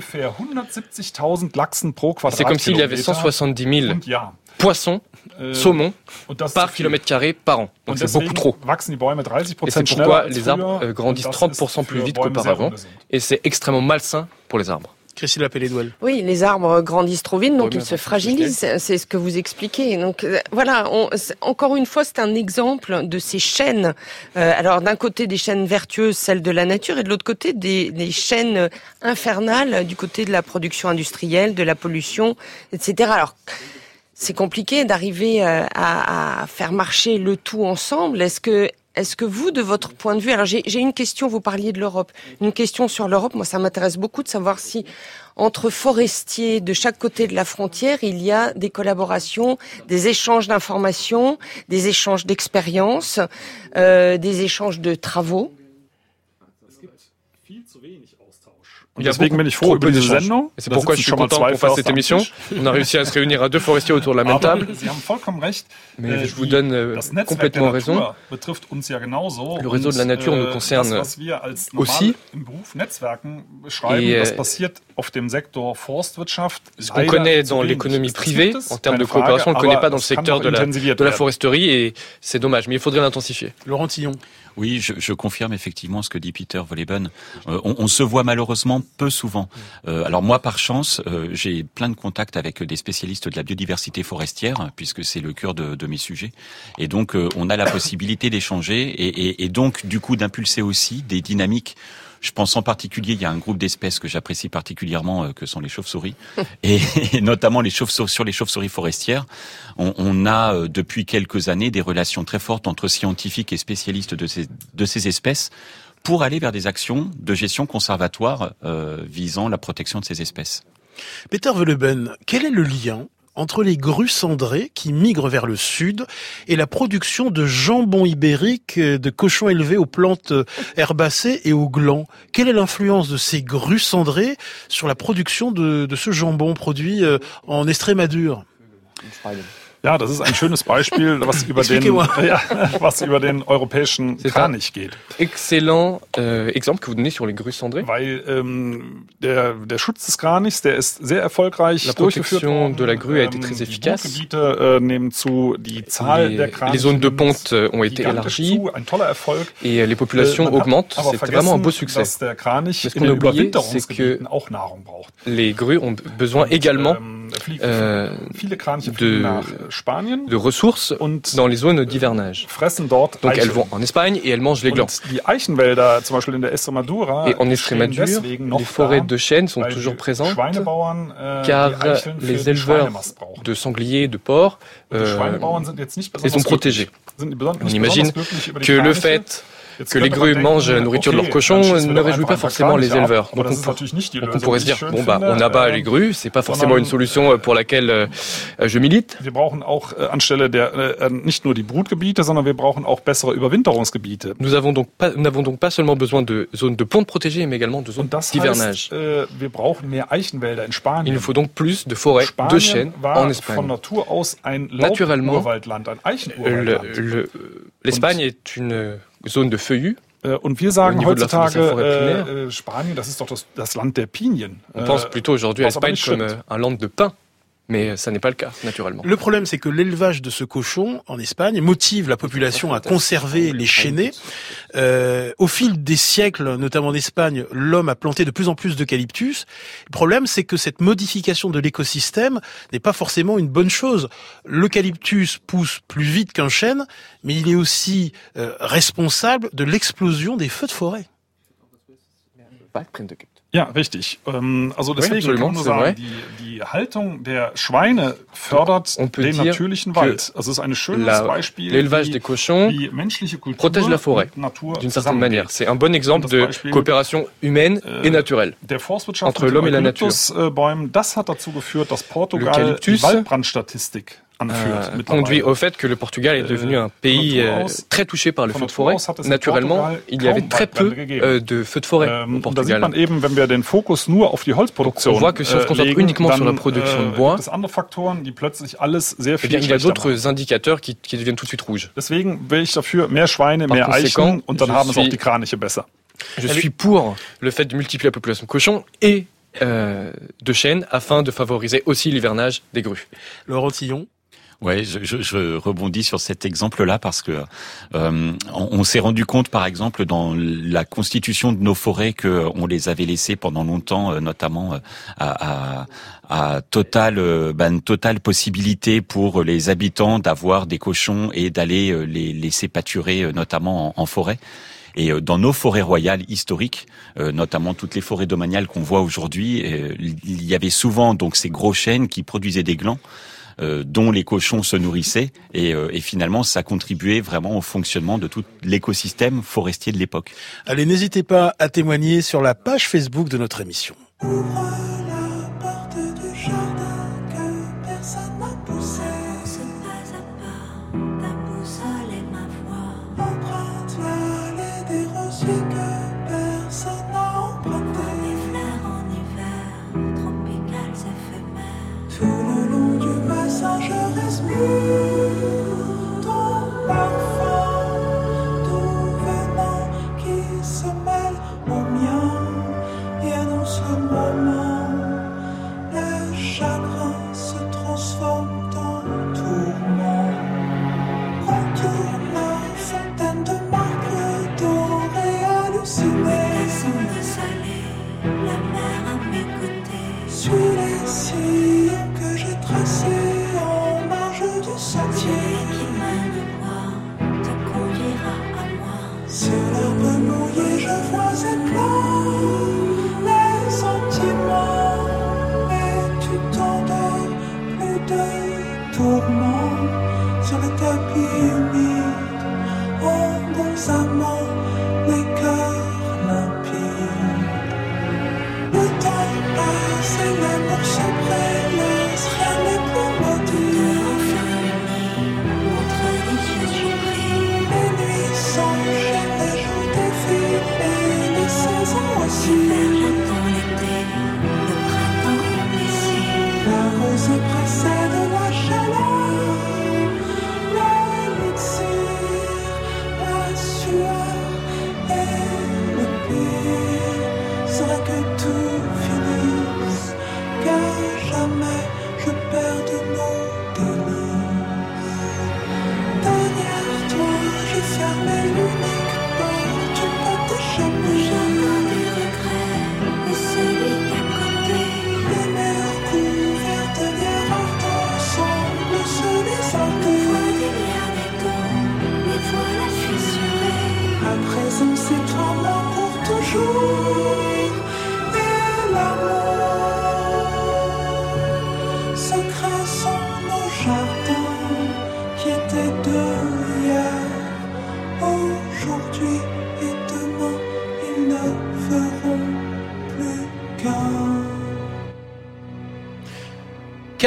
C'est comme s'il y avait cent soixante-dix mille poissons, saumons, par kilomètre carré par an. Donc c'est beaucoup trop. Et c'est pourquoi les arbres euh, grandissent trente pour cent plus vite qu'auparavant. Et c'est extrêmement malsain pour les arbres. Christine Lapellé-Douel. Oui, les arbres grandissent trop vite, donc ils se fragilisent. C'est ce que vous expliquez. Donc voilà, on, encore une fois, c'est un exemple de ces chaînes. Euh, alors d'un côté des chaînes vertueuses, celles de la nature, et de l'autre côté des, des chaînes infernales du côté de la production industrielle, de la pollution, et cetera. Alors c'est compliqué d'arriver à, à faire marcher le tout ensemble. Est-ce que Est-ce que vous, de votre point de vue, alors j'ai, j'ai une question, vous parliez de l'Europe, une question sur l'Europe, moi ça m'intéresse beaucoup de savoir si entre forestiers de chaque côté de la frontière, il y a des collaborations, des échanges d'informations, des échanges d'expériences, euh, des échanges de travaux. Il y a deswegen bin ich froh über diese Sendung. C'est pourquoi je suis content qu'on fasse cette émission. On a réussi à se réunir à deux forestiers autour de la même table. Mais je vous donne complètement raison. Le réseau de la nature nous concerne aussi. Et ce qu'on connaît dans l'économie privée, en termes de coopération, on ne le connaît pas dans le secteur de la, de la foresterie et c'est dommage. Mais il faudrait l'intensifier. Laurent Tillon. Oui, je, je confirme effectivement ce que dit Peter Wolleben. Euh, on, on se voit malheureusement peu souvent. Euh, alors moi, par chance, euh, j'ai plein de contacts avec des spécialistes de la biodiversité forestière, puisque c'est le cœur de, de mes sujets. Et donc, euh, on a la possibilité d'échanger et, et, et donc, du coup, d'impulser aussi des dynamiques. Je pense en particulier, il y a un groupe d'espèces que j'apprécie particulièrement, euh, que sont les chauves-souris, et, et notamment les chauves-souris, sur les chauves-souris forestières. On, on a euh, depuis quelques années des relations très fortes entre scientifiques et spécialistes de ces, de ces espèces pour aller vers des actions de gestion conservatoire euh, visant la protection de ces espèces. Peter Wolleben, quel est le lien entre les grues cendrées qui migrent vers le sud et la production de jambon ibérique de cochons élevés aux plantes herbacées et aux glands? Quelle est l'influence de ces grues cendrées sur la production de, de ce jambon produit en Estrémadure? Ja, das ist ein schönes Beispiel, was über den, ja, was über den europäischen Kranich geht. Excellent euh, exemple que vous donnez sur les grues cendrées. Weil ähm, der, der Schutz des Kranichs, der ist sehr erfolgreich la durchgeführt worden. De la grue a été très efficace. Die Brutgebiete äh, nehmen zu, die Zahl les, der Kraniche les zones de ponte ont été élargies zu, ein toller Erfolg. Et les populations äh, augmentent. C'est vraiment un beau succès. Dass der Kranich Mais ce qu'on a oublié, c'est que auch Nahrung braucht. les grues ont besoin Und, également ähm, fliegen, euh, viele Kraniche fliegen de, nach Spanien de ressources dans les zones d'hivernage. Dort Donc elles vont en Espagne et elles mangent les glands. Die Eichenwälder, zum Beispiel in der Extremadura, et en Extrémadure, les forêts de chênes sont toujours présentes car les éleveurs de sangliers, de porcs, euh, ils sont protégés. On imagine que le fait que les grues mangent la nourriture de leurs cochons ne réjouit pas forcément les éleveurs. Donc on, pour, donc on pourrait se dire, bon bah on abat les grues, c'est pas forcément une solution pour laquelle euh, je milite. Wir brauchen auch äh, anstelle der äh, nicht nur die Brutgebiete, sondern wir brauchen auch bessere Überwinterungsgebiete. Nous avons donc pas, nous n'avons donc pas seulement besoin de zones de ponte protégées, mais également de zones d'hivernage. Äh, wir brauchen mehr Eichenwälder in Spanien. Il nous faut donc plus de forêts Spanien de chênes en Espagne. Von Natur aus ein Naturellement, Laub-Urwaldland, ein Eichenurwaldland. Le, le, l'Espagne est une zone de feuillus. Und wir sagen heutzutage, äh, Spanien, das ist doch das, das Land der Pinien. On pense plutôt aujourd'hui à l'Espagne comme un land de pins. Mais ça n'est pas le cas, naturellement. Le problème, c'est que l'élevage de ce cochon en Espagne motive la population à conserver les chênaies. Euh, au fil des siècles, notamment en Espagne, l'homme a planté de plus en plus d'eucalyptus. Le problème, c'est que cette modification de l'écosystème n'est pas forcément une bonne chose. L'eucalyptus pousse plus vite qu'un chêne, mais il est aussi euh, responsable de l'explosion des feux de forêt. Ja, richtig. Ähm, also deswegen kann man nur sagen, die, die Haltung der Schweine fördert den natürlichen Wald. Also es ist ein schönes la, Beispiel, l'élevage des cochons wie menschliche Kultur protège la forêt d'une certaine manière. C'est un bon exemple de coopération humaine äh, et naturelle der Forstwirtschaft entre l'homme et la nature. Bäumen, das hat dazu geführt, dass Portugal die Waldbrandstatistik Euh, conduit au fait que le Portugal est devenu un pays euh, très touché par le feu de forêt. Naturellement, il y avait très peu euh, de feux de forêt au Portugal. Donc on voit que si on se concentre uniquement sur la production de bois, eh bien, il y a d'autres indicateurs qui, qui deviennent tout de suite rouges. Deswegen will ich dafür mehr Schweine, mehr Eichen und dann haben es auch die Kraniche besser. Je suis pour le fait de multiplier la population de cochons et euh, de chênes afin de favoriser aussi l'hivernage des grues. Laurent Tillon. Ouais, je, je, je rebondis sur cet exemple-là parce que euh, on, on s'est rendu compte, par exemple, dans la constitution de nos forêts, que on les avait laissées pendant longtemps, euh, notamment euh, à, à, à totale, euh, ben, totale possibilité pour les habitants d'avoir des cochons et d'aller euh, les laisser pâturer, euh, notamment en, en forêt. Et dans nos forêts royales historiques, euh, notamment toutes les forêts domaniales qu'on voit aujourd'hui, euh, il y avait souvent donc ces gros chênes qui produisaient des glands. Euh, dont les cochons se nourrissaient et, euh, et finalement ça contribuait vraiment au fonctionnement de tout l'écosystème forestier de l'époque. Allez, n'hésitez pas à témoigner sur la page Facebook de notre émission. La rose précède la chaleur.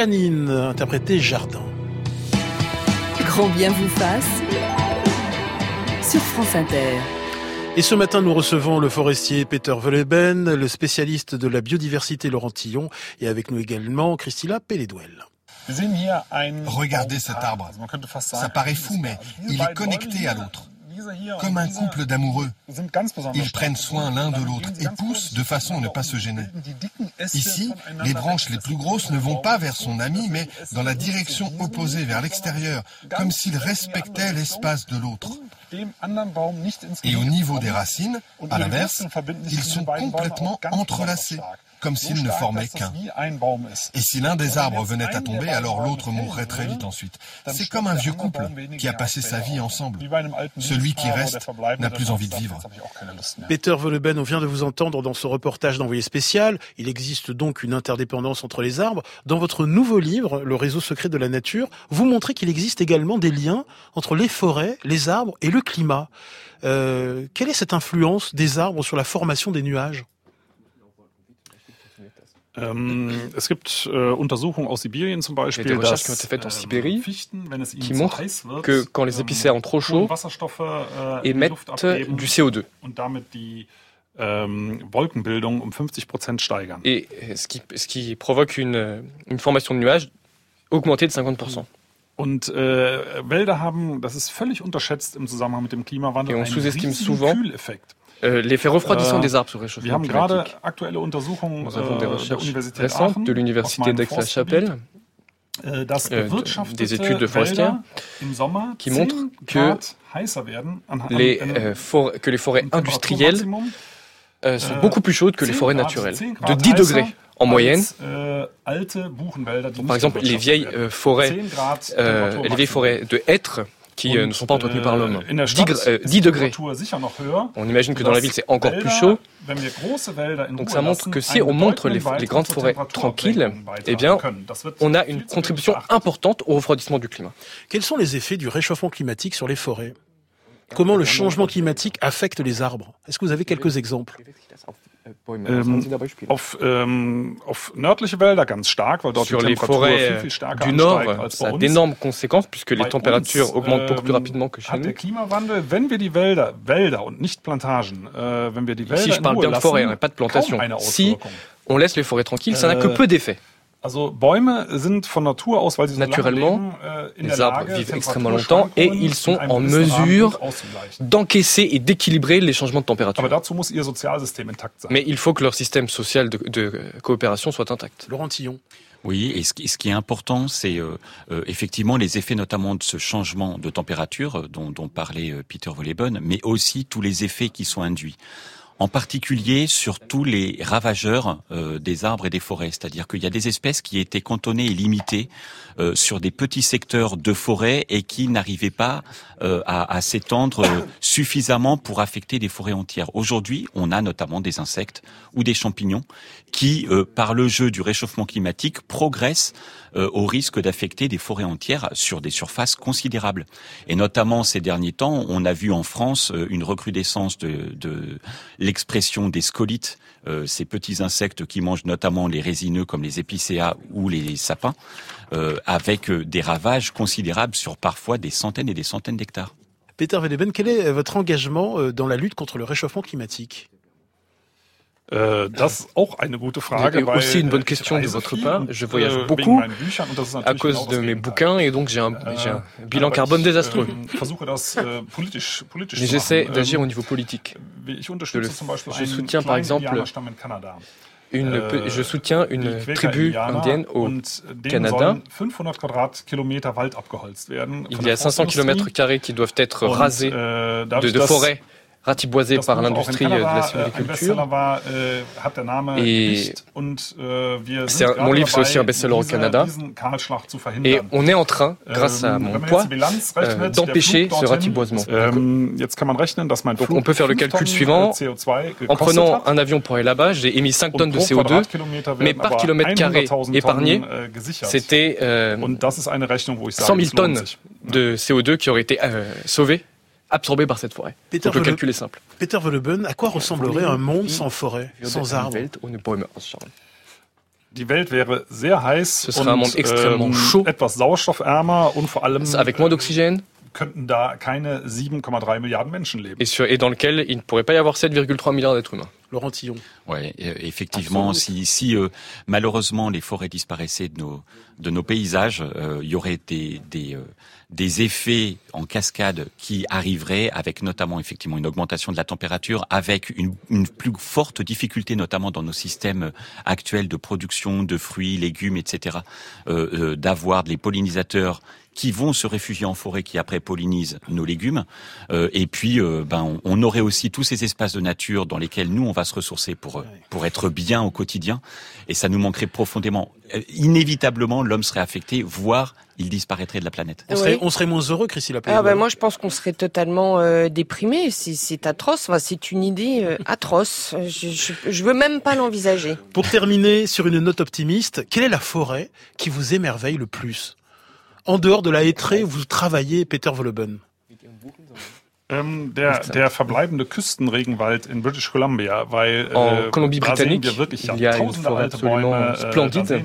Canine, interprété Jardin. Grand bien vous fasse sur France Inter. Et ce matin, nous recevons le forestier Peter Wolleben, le spécialiste de la biodiversité Laurent Tillon, et avec nous également Christina Pelledouel. Regardez cet arbre. Ça paraît fou, mais il est connecté à l'autre. Comme un couple d'amoureux. Ils prennent soin l'un de l'autre et poussent de façon à ne pas se gêner. Ici, les branches les plus grosses ne vont pas vers son ami, mais dans la direction opposée, vers l'extérieur, comme s'ils respectaient l'espace de l'autre. Et au niveau des racines, à l'inverse, ils sont complètement entrelacés, comme s'ils ne formaient qu'un. Et si l'un des arbres venait à tomber, alors l'autre mourrait très vite ensuite. C'est comme un vieux couple qui a passé sa vie ensemble. Celui qui reste n'a plus envie de vivre. Peter Wolleben, on vient de vous entendre dans ce reportage d'Envoyé spécial. Il existe donc une interdépendance entre les arbres. Dans votre nouveau livre, Le réseau secret de la nature, vous montrez qu'il existe également des liens entre les forêts, les arbres et le climat. Euh, quelle est cette influence des arbres sur la formation des nuages ? Ähm, es gibt äh, Untersuchungen aus Sibirien zum Beispiel, Il y a des recherches qui ont été faites en Sibérie qui montrent que quand les épicéas ont trop chaud, émettent du C O deux. Wolkenbildung um fünfzig Prozent steigern. Et ce qui, ce qui provoque une, une formation de nuages augmentée de cinquante pour cent. Und äh, Wälder haben, das ist völlig unterschätzt im Zusammenhang mit dem Klimawandel, einen riesigen Kühleffekt. Euh, l'effet refroidissant äh, des arbres sur le réchauffement climatique. Nous avons des recherches récentes de l'université d'Aix-la-Chapelle, euh, des études de forestières, qui montrent que les, euh, for- que les forêts industrielles euh, sont beaucoup plus chaudes que les forêts naturelles, de dix degrés en moyenne. Par exemple, les vieilles euh, forêts, euh, les vieilles forêts de hêtres, qui euh, ne sont pas entretenus par l'homme. dix degrés. On imagine que dans la ville, c'est encore plus chaud. Donc ça montre que si on montre les, les grandes forêts tranquilles, eh bien, on a une contribution importante au refroidissement du climat. Quels sont les effets du réchauffement climatique sur les forêts ? Comment le changement climatique affecte les arbres ? Est-ce que vous avez quelques exemples ? Ähm, auf, ähm, auf nördliche Wälder ganz stark, weil dort Sur die les Temperatur forêts viel, viel stärker du Nord, ansteigt als bei ça a uns. d'énormes conséquences puisque les Bei températures uns, augmentent beaucoup plus ähm, rapidement que chez hat der nous. Klimawandel, wenn wir die Wälder, Wälder und nicht Plantagen, äh, wenn wir die Wälder Si je in parle Ruhe bien de forêt, lassen, pas de plantation. kaum eine Si Auswirkung. on laisse les forêts tranquilles, ça n'a que Äh, peu d'effet. Also Bäume sind von Natur aus, weil sie so lange Naturellement, leben, äh, in les der arbres Lage, vivent extrêmement longtemps et ils sont in einem en gewissen Rahmen mesure gut auszugleichen. d'encaisser et d'équilibrer les changements de température. Aber dazu muss ihr Sozialsystem intakt sein. Mais il faut que leur système social de, de coopération soit intact. Laurent Tillon. Oui, et ce qui, ce qui est important, c'est euh, euh, effectivement les effets notamment de ce changement de température euh, dont, dont parlait euh, Peter Wolleben, mais aussi tous les effets qui sont induits. En particulier sur tous les ravageurs euh, des arbres et des forêts. C'est-à-dire qu'il y a des espèces qui étaient cantonnées et limitées euh, sur des petits secteurs de forêt et qui n'arrivaient pas euh, à, à s'étendre euh, suffisamment pour affecter des forêts entières. Aujourd'hui, on a notamment des insectes ou des champignons qui, euh, par le jeu du réchauffement climatique, progressent euh, au risque d'affecter des forêts entières sur des surfaces considérables. Et notamment ces derniers temps, on a vu en France euh, une recrudescence de, de l'expression des scolites, euh, ces petits insectes qui mangent notamment les résineux comme les épicéas ou les sapins, euh, avec euh, des ravages considérables sur parfois des centaines et des centaines d'hectares. Peter Wolleben, quel est votre engagement dans la lutte contre le réchauffement climatique ? Euh, das ist auch eine gute Frage, Et aussi une bonne question de votre part. Je voyage beaucoup à cause de mes bouquins et donc j'ai un, j'ai un bilan carbone désastreux. Mais j'essaie d'agir au niveau politique. Je, le, je soutiens par exemple une, je soutiens une tribu indienne au Canada. Il y a cinq cents kilomètres carrés qui doivent être rasés de, de forêts ratiboisé par l'industrie de la sylviculture. Et c'est un, mon livre, c'est aussi un best-seller au Canada. Et on est en train, grâce à mon poids, euh, d'empêcher ce ratiboisement. Donc on peut faire le calcul suivant. En prenant un avion pour aller là-bas, j'ai émis cinq tonnes de C O deux, mais par kilomètre carré épargné, c'était euh, cent mille tonnes de C O deux qui auraient été euh, sauvées, absorbé par cette forêt. Peter Donc le calcul est simple. Peter Wolleben, à quoi ressemblerait un monde sans forêt, sans arbres ? Die Welt wäre sehr heiß Ce serait un monde extrêmement ähm, chaud, etwas sauerstoffärmer und vor allem avec moins d'oxygène, könnten da keine sieben Komma drei Milliarden Menschen leben. et, sur, et dans lequel il ne pourrait pas y avoir sept virgule trois milliards d'êtres humains. Laurent Tillon. Ouais, effectivement, Absolument. si, si euh, malheureusement les forêts disparaissaient de nos de nos paysages, euh, il y aurait des des euh, des effets en cascade qui arriveraient, avec notamment effectivement une augmentation de la température, avec une, une plus forte difficulté notamment dans nos systèmes actuels de production de fruits, légumes, et cetera, euh, euh, d'avoir des pollinisateurs qui vont se réfugier en forêt, qui après pollinisent nos légumes. Euh, et puis, euh, ben, on, on aurait aussi tous ces espaces de nature dans lesquels nous, on va se ressourcer pour pour être bien au quotidien. Et ça nous manquerait profondément. Euh, inévitablement, l'homme serait affecté, voire il disparaîtrait de la planète. On serait, oui. on serait moins heureux, Chrissy Lapéry. Ah ben moi, je pense qu'on serait totalement euh, déprimé. C'est, c'est atroce. Enfin, c'est une idée euh, atroce. Je, je, je veux même pas l'envisager. Pour terminer sur une note optimiste, quelle est la forêt qui vous émerveille le plus ? En dehors de la hêtraie où vous travaillez, Peter Wolleben. Ähm, der, der verbleibende Küstenregenwald in British Columbia, weil äh, en Colombie-Britannique, il y a une forêt absolument splendide,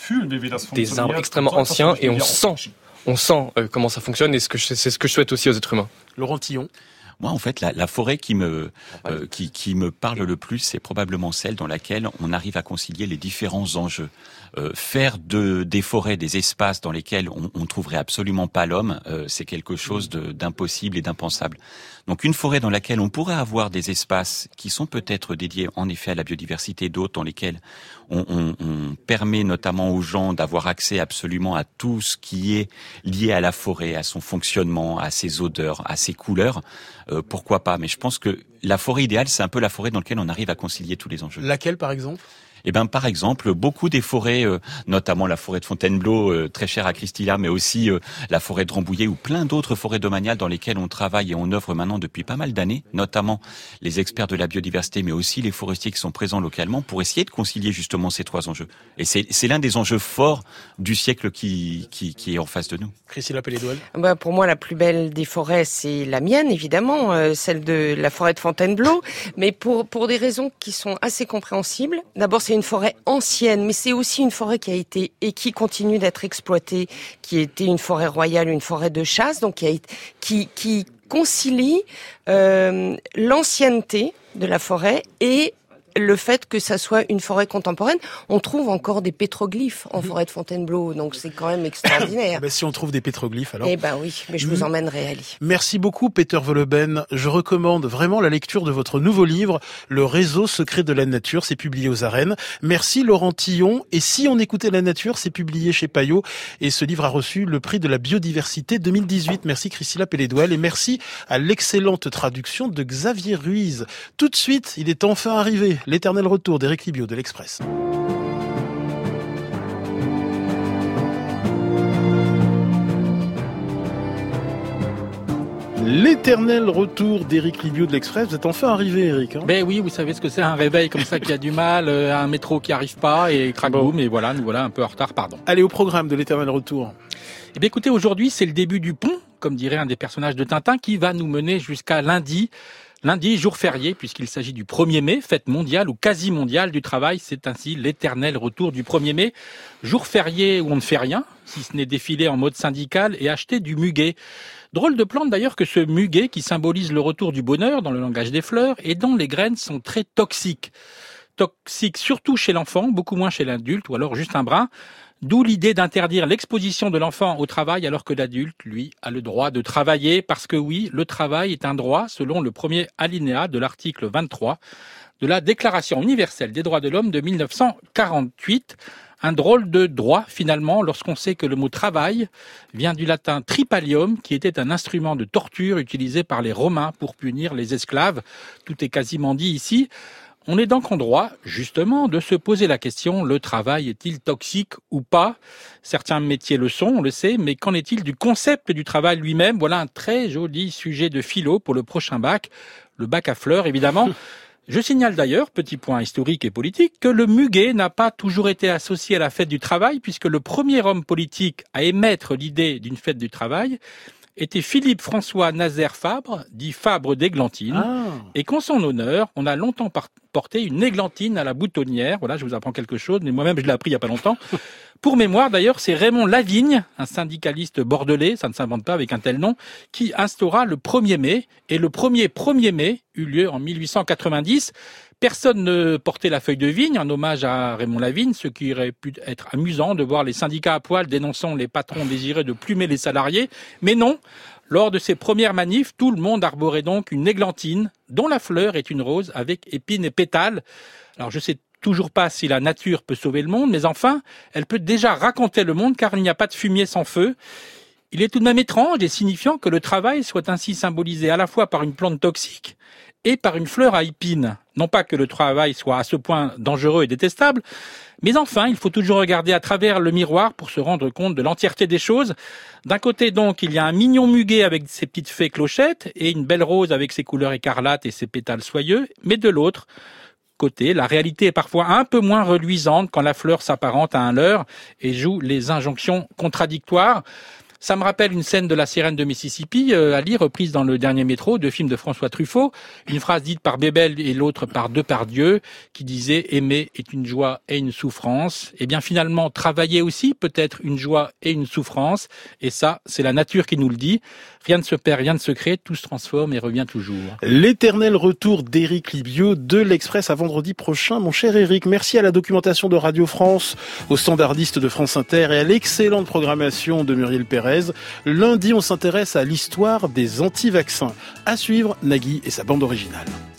des arbres extrêmement anciens, et on sent, on sent euh, comment ça fonctionne, et ce que je, c'est ce que je souhaite aussi aux êtres humains. Laurent Tillon. Moi, en fait, la, la forêt qui me euh, qui, qui me parle le plus, c'est probablement celle dans laquelle on arrive à concilier les différents enjeux. Euh, faire de des forêts des espaces dans lesquels on, on trouverait absolument pas l'homme, euh, c'est quelque chose de, d'impossible et d'impensable. Donc, une forêt dans laquelle on pourrait avoir des espaces qui sont peut-être dédiés en effet à la biodiversité, d'autres dans lesquels on, on, on permet notamment aux gens d'avoir accès absolument à tout ce qui est lié à la forêt, à son fonctionnement, à ses odeurs, à ses couleurs. Euh, pourquoi pas ? Mais je pense que la forêt idéale, c'est un peu la forêt dans laquelle on arrive à concilier tous les enjeux. Laquelle, par exemple ? Eh ben, par exemple, beaucoup des forêts, euh, notamment la forêt de Fontainebleau, euh, très chère à Christilla, mais aussi euh, la forêt de Rambouillet ou plein d'autres forêts domaniales dans lesquelles on travaille et on œuvre maintenant depuis pas mal d'années, notamment les experts de la biodiversité, mais aussi les forestiers qui sont présents localement pour essayer de concilier justement ces trois enjeux. Et c'est, c'est l'un des enjeux forts du siècle qui, qui, qui est en face de nous. Christine Lapéry-Doual. Bah, pour moi, la plus belle des forêts, c'est la mienne, évidemment, euh, celle de la forêt de Fontainebleau, mais pour, pour des raisons qui sont assez compréhensibles. D'abord, c'est une forêt ancienne, mais c'est aussi une forêt qui a été et qui continue d'être exploitée, qui était une forêt royale, une forêt de chasse, donc qui a, qui, qui concilie euh, l'ancienneté de la forêt et le fait que ça soit une forêt contemporaine. On trouve encore des pétroglyphes en forêt de Fontainebleau, donc c'est quand même extraordinaire. Ben, si on trouve des pétroglyphes, alors... Eh ben oui, mais je vous emmènerai à Ali. Merci beaucoup, Peter Wolleben. Je recommande vraiment la lecture de votre nouveau livre, Le réseau secret de la nature. C'est publié aux Arènes. Merci, Laurent Tillon. Et si on écoutait la nature, c'est publié chez Payot. Et ce livre a reçu le prix de la biodiversité deux mille dix-huit. Merci, Christine Lapéry-Doual. Et merci à l'excellente traduction de Xavier Ruiz. Tout de suite, il est enfin arrivé. L'éternel retour d'Éric Libio de l'Express. L'éternel retour d'Éric Libio de l'Express. Vous êtes enfin arrivé, Éric. Hein ben oui, vous savez ce que c'est, un réveil comme ça qui a du mal, un métro qui arrive pas, et crac boum, et voilà, nous voilà un peu en retard, pardon. Allez, au programme de l'éternel retour. Eh bien écoutez, aujourd'hui c'est le début du pont, comme dirait un des personnages de Tintin, qui va nous mener jusqu'à lundi. Lundi, jour férié, puisqu'il s'agit du premier mai, fête mondiale ou quasi mondiale du travail. C'est ainsi l'éternel retour du premier mai. Jour férié où on ne fait rien, si ce n'est défiler en mode syndical et acheter du muguet. Drôle de plante d'ailleurs que ce muguet qui symbolise le retour du bonheur dans le langage des fleurs et dont les graines sont très toxiques. Toxiques surtout chez l'enfant, beaucoup moins chez l'adulte ou alors juste un brin. D'où l'idée d'interdire l'exposition de l'enfant au travail alors que l'adulte, lui, a le droit de travailler parce que oui, le travail est un droit selon le premier alinéa de l'article vingt-trois de la Déclaration universelle des droits de l'homme de mille neuf cent quarante-huit. Un drôle de droit finalement lorsqu'on sait que le mot travail vient du latin tripalium qui était un instrument de torture utilisé par les Romains pour punir les esclaves. Tout est quasiment dit ici. On est donc en droit, justement, de se poser la question, le travail est-il toxique ou pas ? Certains métiers le sont, on le sait, mais qu'en est-il du concept du travail lui-même ? Voilà un très joli sujet de philo pour le prochain bac, le bac à fleurs évidemment. Je signale d'ailleurs, petit point historique et politique, que le muguet n'a pas toujours été associé à la fête du travail, puisque le premier homme politique à émettre l'idée d'une fête du travail était Philippe François Nazaire Fabre, dit Fabre d'Églantine, Ah. et qu'en son honneur, on a longtemps par- porté une églantine à la boutonnière. Voilà, je vous apprends quelque chose, mais moi-même je l'ai appris il y a pas longtemps. Pour mémoire, d'ailleurs, c'est Raymond Lavigne, un syndicaliste bordelais, ça ne s'invente pas avec un tel nom, qui instaura le premier mai, et le premier premier mai eut lieu en mille huit cent quatre-vingt-dix. Personne ne portait la feuille de vigne, en hommage à Raymond Lavigne, ce qui aurait pu être amusant de voir les syndicats à poil dénonçant les patrons désireux de plumer les salariés. Mais non, lors de ces premières manifs, tout le monde arborait donc une églantine, dont la fleur est une rose avec épines et pétales. Alors je sais toujours pas si la nature peut sauver le monde, mais enfin, elle peut déjà raconter le monde car il n'y a pas de fumier sans feu. Il est tout de même étrange et signifiant que le travail soit ainsi symbolisé à la fois par une plante toxique et par une fleur à épines. Non pas que le travail soit à ce point dangereux et détestable, mais enfin, il faut toujours regarder à travers le miroir pour se rendre compte de l'entièreté des choses. D'un côté, donc, il y a un mignon muguet avec ses petites fées clochettes et une belle rose avec ses couleurs écarlates et ses pétales soyeux, mais de l'autre côté, la réalité est parfois un peu moins reluisante quand la fleur s'apparente à un leurre et joue les injonctions contradictoires. Ça me rappelle une scène de La Sirène de Mississippi, euh, Ali, reprise dans Le Dernier Métro, deux films de François Truffaut, une phrase dite par Bébel et l'autre par Depardieu, qui disait « Aimer est une joie et une souffrance ». Eh bien finalement, travailler aussi peut être une joie et une souffrance, et ça, c'est la nature qui nous le dit. Rien ne se perd, rien ne se crée, tout se transforme et revient toujours. L'éternel retour d'Éric Libiot de l'Express à vendredi prochain. Mon cher Éric, merci à la documentation de Radio France, aux standardistes de France Inter et à l'excellente programmation de Muriel Pérez. Lundi, on s'intéresse à l'histoire des anti-vaccins. À suivre, Nagui et sa bande originale.